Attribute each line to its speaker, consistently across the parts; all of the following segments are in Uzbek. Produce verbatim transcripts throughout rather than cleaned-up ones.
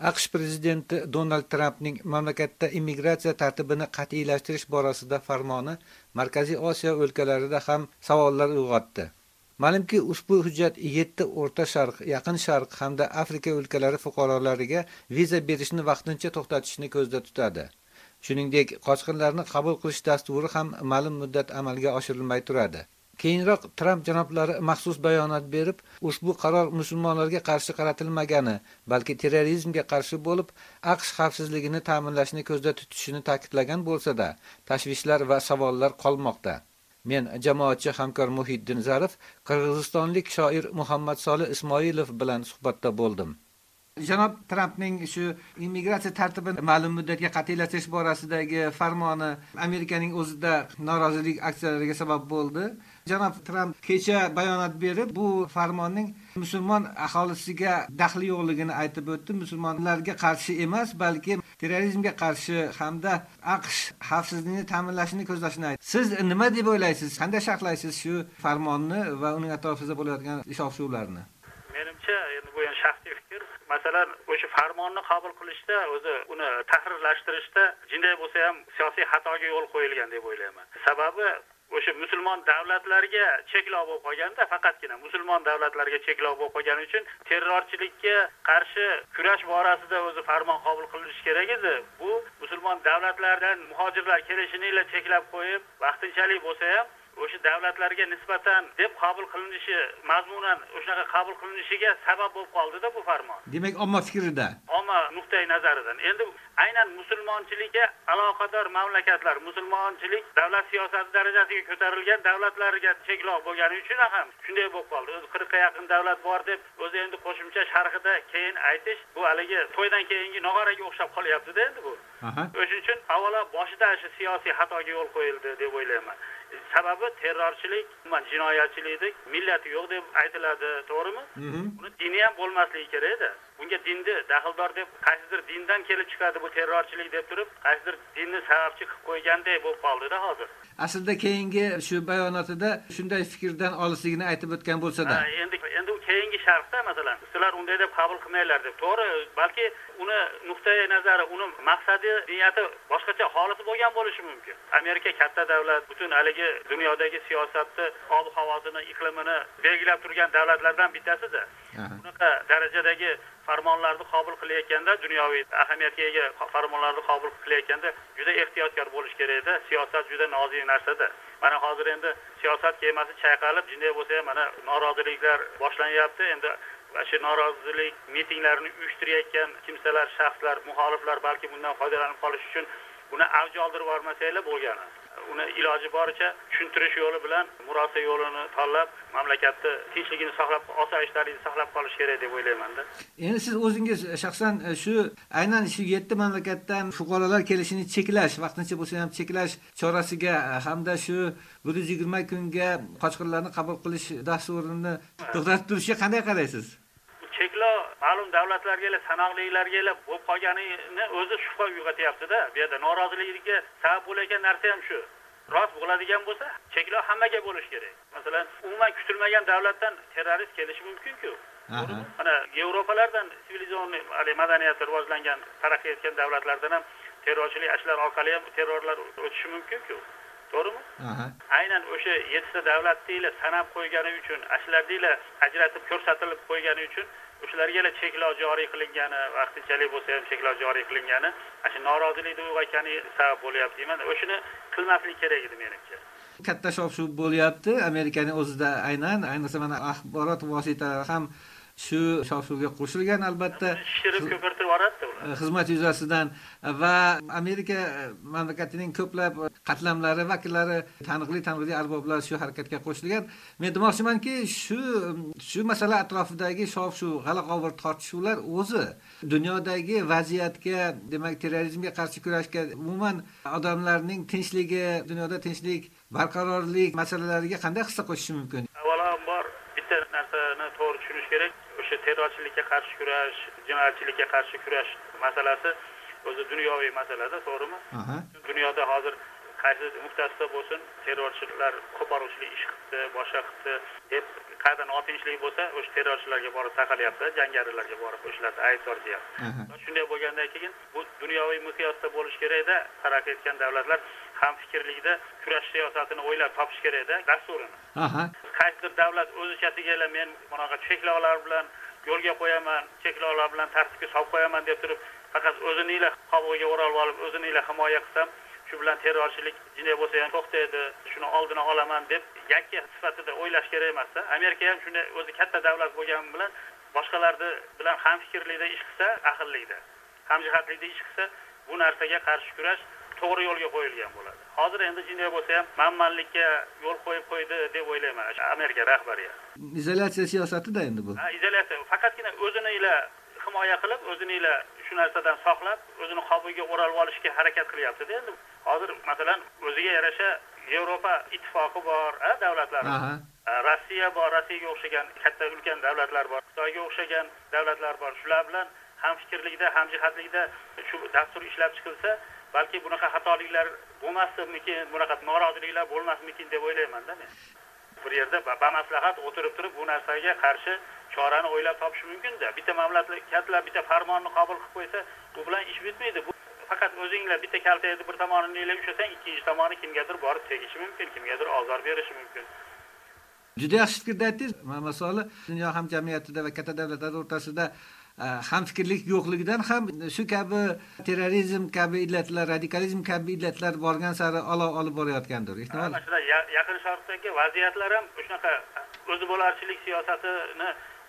Speaker 1: AQSh prezidenti Donald Trampning mamlakatda immigratsiya tartibini qat'iylashtirish borasida farmoni Markaziy Osiyo o'lkalarida ham savollar uyg'otdi. Ma'lumki, ushbu hujjat yetti O'rta Sharq, Yaqin Sharq hamda Afrika o'lkalari fuqarolariga viza berishni vaqtincha to'xtatishni ko'zda tutadi. Shuningdek, qochqinlarni qabul qilish dasturi ham ma'lum muddat amalga oshirilmay turadi. Keyinroq Tramp janoblari maxsus bayonot berib, ushbu qaror musulmonlarga qarshi qaratilmagani, balki terrorizmga qarshi bo'lib, AQSh xavfsizligini ta'minlashni ko'zda tutishini ta'kidlagan bo'lsa-da, tashvishlar va savollar qolmoqda. Men jamoatchi hamkor Muhiddin Zarif, qirg'izistonlik shoir Muhammad Solih Ismoilov bilan suhbatda bo'ldim. Janob Trampning shu immigratsiya tartibini ma'lum muddatga qat'iylashtirish borasidagi farmoni Amerikaning o'zida norozilik aksiyalariga sabab bo'ldi. Janob Tramp kecha bayonot berib, bu farmonning musulmon aholisiga daxli yo'qligini aytib o'tdi. Musulmonlarga qarshi emas, balki terrorizmga qarshi hamda AQSh xavfsizligini ta'minlashini ko'zlashini aytdi. Siz nima deb o'ylaysiz? Qanday sharhlaysiz shu farmonni va uning atrofida bo'layotgan shov-shuvlarni?
Speaker 2: Menimcha, endi bu ham shaxsiy fikr. Masalan, o'sha farmonni qabul qilishda, o'zi uni tahrirlashtirishda jinday bo'lsa ham siyosiy xatoga yo'l qo'yilgan deb o'ylayman. Sababi o'sha musulmon davlatlarga cheklov bo'lib qolganda, faqatgina musulmon davlatlarga cheklov bo'lib qolgani uchun terrorchilikka qarshi kurash borasida o'zi farmon qabul qilinishi kerak edi. Bu musulmon davlatlardan muhojirlar kelishini cheklab qo'yib, vaqtinchalik bo'lsa ham o'sha davlatlarga nisbatan deb qabul qilinishi, mazmunan o'shaqa qabul qilinishiga sabab bo'lib qoldi-da bu farmon.
Speaker 1: Demak, omma fikrida,
Speaker 2: omma nuqtai nazaridan. Endi aynan musulmonchilikka aloqador mamlakatlar, musulmonchilik davlat siyosati darajasiga ko'tarilgan davlatlarga cheklov bo'lgani uchun ham shunday bo'lib qoldi. O'zi qirqqa yaqin davlat bor deb o'zi endi qo'shimcha sharhida keyin aytish, bu haligi to'ydan keyingi nog'oraga o'xshab qolyapti-da endi bu. O'shuning uchun avvalo boshida shu siyosiy xatoga yo'l qo'yildi deb o'ylayman. Sababi terrorchilik, jinoyatchilik millati yo'q deb aytiladi, to'g'rimi? Buni dini ham bo'lmasligi kerak edi. Bunga dinni daxldor deb, qaysidir dindan kelib chiqadi bu terrorchilik deb turib, qaysidir dinni sababchi qilib qo'yganday bo'lib qoldi-da hozir.
Speaker 1: Aslida keyingi shu bayonotida shunday fikrdan olisligini aytib o'tgan bo'lsa-da.
Speaker 2: Endi endi u keyingi sharhda masalan, sizlar unday deb qabul qilmanglar deb. To'g'ri, balki uni nuqtai nazari, uni maqsadi, niyati boshqacha xolis bo'lgan bo'lishi mumkin. Amerika katta davlat, butun haligi dunyodagi siyosatni, ob-havosini, iqlimini belgilab turgan davlatlardan bittasida. Bunaqa darajadagi farmonlarni qabul qilayotganda, dunyoviy ahamiyatga ega farmonlarni qabul qilayotganda juda ehtiyotkor bo'lish kerak edi. Siyosat juda nozik narsa-da. Mana hozir endi siyosat kemasi chayqalib, jinday bo'lsa ham mana noroziliklar boshlanyapti. Endi shu norozilik mitinglarini uyushtirayotgan kimsalar, shaxslar, muxoliflar balki bundan foydalanib qolish uchun buni avj oldirib yormasanglar bo'lgani. Uni iloji boricha tushuntirish yo'li bilan murosa yo'lini tanlab, mamlakatni tinchligini saqlab, osoyishtaligini saqlab qolish kerak deb o'ylayman-da.
Speaker 1: Endi siz o'zingiz shaxsan shu aynan shu yetti mamlakatdan fuqarolar kelishini cheklash, vaqtincha bo'lsa ham cheklash chorasiga hamda shu bir yuz yigirma kunga qochqinlarni qabul qilish dasturini to'xtatib turishga qanday qaraysiz?
Speaker 2: Cheklov ma'lum davlatlarga, sanoqlilarga bo'lib qolganini o'zi shubha uyg'otyapti-da. Bu yerda norozilikka sabab bo'lgan narsa ham shu. Rost bo'ladigan bo'lsa, cheklov hammaga bo'lish kerak. Masalan, umuman kutilmagan davlatdan terrorist kelishi mumkin-ku. Mana Yevropalardan sivilizatsiya madaniyati rivojlangan, taraqqiy etgan davlatlardan ham terrorchilik ashlar orqali ham terrorlar o'tishi mumkin-ku. To'g'rimi? Aynan o'sha yettita davlatni sanab qo'ygani uchun, ashlarni ajratib ko'rsatilib qo'ygani uchun o'shalarga cheklov joriy qilingani, vaqtinchalik bo'lsa ham cheklov joriy qilingani, shu norozilikni uyg'otgani sabab bo'lyapti deyman. O'shini qilmaslik kerak edi menimcha.
Speaker 1: Katta shov-shuv bo'lyapti Amerikaning o'zida, aynan ayniqsa mana axborot vositalari ham shu shov-shuvga qo'shilgan, albatta.
Speaker 2: Shirib ko'pirtirib yuboradi ular.
Speaker 1: Xizmat yuzasidan va Amerika mamlakatining ko'plab qatlamlari vakillari, taniqli taniqli arboblar shu harakatga qo'shilgan. Men demoqchimanki, shu shu masala atrofidagi shov-shuv, g'ala-g'ovur tortishuvlar o'zi dunyodagi vaziyatga, demak, terrorizmga qarshi kurashga, umuman odamlarning tinchligi, dunyoda tinchlik, barqarorlik masalalariga qanday hissa qo'shishi mumkin?
Speaker 2: Avvalambor bitta narsani to'g'ri tushunish kerak. O'sha terrorchilikka qarshi kurash, jinoyatchilikka qarshi kurash masalasi o'zi dunyoviy masalada, to'g'rimi? Dunyoda hozir qaysi nuqtasida bo'lsin terrorchilar qo'poruvchilik ish qildi, boshqa qildi deb qayerda notinchlik bo'lsa, o'sha terrorchilarga borib taqalyapti, jangarilarga borib o'shalarni aybdor deyapti. Shunday bo'lgandan keyin bu dunyoviy miqyosda bo'lish kerakda, taraqqiy etgan davlatlar hamfikrlikda kurash siyosatini o'ylab topish kerakda dasturini.
Speaker 3: Aha.
Speaker 2: Qaysidir davlat o'z ichasiga men bunaqa cheklovlar bilan yo'lga qo'yaman, cheklovlar bilan tartibga solib qo'yaman deb turib, faqat o'zini qobig'iga o'ralib olib, o'zini himoya qilsam, shu bilan terrorchilik jinay bo'lsa ham to'xtaydi, shuni oldini olaman deb yakka sifatida o'ylash kerak emas-da. Amerika ham shunday o'zi katta davlat bo'lgani bilan boshqalarni bilan hamfikrlikda ish qilsa, aqllikda, hamjihatlikda ish qilsa, bu narsaga qarshi kurash to'g'ri yo'lga qo'yilgan bo'ladi. Hozir endi jinay bo'lsa ham manmanlikka yo'l qo'yib qo'ydi deb o'ylayman Amerika rahbariyati.
Speaker 3: Izolyatsiya siyosatida endi bu.
Speaker 2: Ha, izolyatsiya faqatgina o'zini ila himoya qilib, o'zini ila shu narsadan saqlab, o'zini qobiga o'ralib olishga harakat qilyapti-da endi. Hozir masalan o'ziga yarasha Yevropa ittifoqi bor, ha, davlatlar. Rossiya bor, Rossiyaga o'xshagan katta ulkan davlatlar bor, Xitoyga o'xshagan davlatlar bor. Shular bilan hamfikrlikda, hamjihatlikda shu dastur ishlab chiqilsa, balki bunaqa xatoliklar bo'lmasmikin, bunaqa noroziliklar bo'lmasmikin deb o'ylayman-da men. Bir yerda bamaslahat o'tirib turib bu narsaga qarshi chorani o'ylab topish mumkin-da. Bitta mamlakatlar bitta farmonni qabul qilib qo'ysa, bu bilan ish bitmaydi. Bu faqat o'zinglar bitta kaltayni bir tomonini elab ushlasang, ikkinchi tomoni kimgadir borib tegishi mumkin, kimgadir ozor berishi mumkin.
Speaker 3: Juda yaxshi fikrda aytdingiz. Masalan, dunyo hamjamiyatida va katta davlatlar o'rtasida hamfikrlik yo'qligidan ham shu kabi terrorizm kabi illatlar, radikalizm kabi illatlar borgan sari olov olib borayotgandir. Ehtimol.
Speaker 2: Masalan, yaqin sharqdagi vaziyatlar ham shunaqa o'zi bo'larchilik siyosatini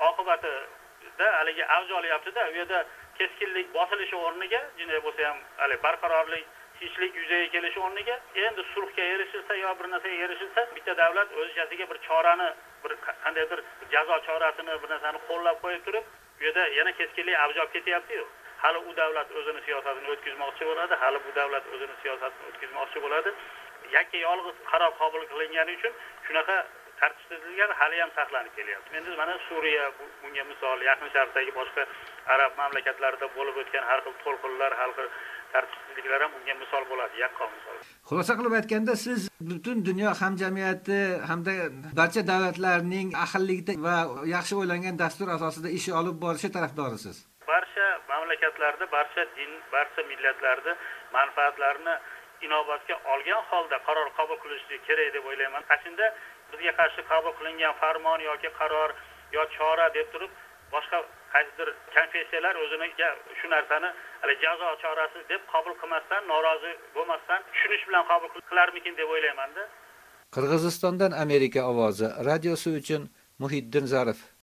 Speaker 2: oqibatida haligi avj olyapti-da, u yerda keskinlik bosilishi o'rniga, jinay bo'lsa ham hali barqarorlik, tinchlik yuzaga kelishi o'rniga endi sulhga erishilsa yo bir narsaga erishilsa, bitta davlat o'z ichasiga bir chorani, bir qandaydir jazo chorasini, bir narsani qo'llab qo'yib turib, bu yerda yana keskinlik avj olib ketyapti-yu. Hali u davlat o'zini siyosatini o'tkazmoqchi bo'ladi, hali bu davlat o'zini siyosatini o'tkazmoqchi bo'ladi. Yakka yolg'iz qaror qabul qilingani uchun shunaqa tartibsizliklar hali ham saqlanib kelyapti. Endi mana Suriya bunga misol, Yaqin Sharqdagi boshqa arab mamlakatlarida bo'lib o'tgan har xil to'lqinlar, har xil tartibsizliklar ham bunga misol bo'ladi, yaqqol misol.
Speaker 3: Xulosa qilib aytganda, siz butun dunyo hamjamiyati hamda barcha davlatlarning ahillikda va yaxshi o'ylangan dastur asosida ish olib borishi tarafdorisiz.
Speaker 2: Barcha mamlakatlarda, barcha din, barcha millatlarda manfaatlarini inobatga olgan holda qaror qabul qilishi kerak deb o'ylayman. Qachonda bizga qarshi qabul qilingan farmon yoki qaror yo chora deb turib, boshqa qaysidir konfessiyalar o'ziniga shu narsani hali jazo chorasi deb qabul qilmasdan, norozi bo'lmasdan tushunish bilan qabul qilarmikin deb o'ylayman-da.
Speaker 1: Qirg'izistondan Amerika ovozi radiosi uchun Muhiddin Zarif.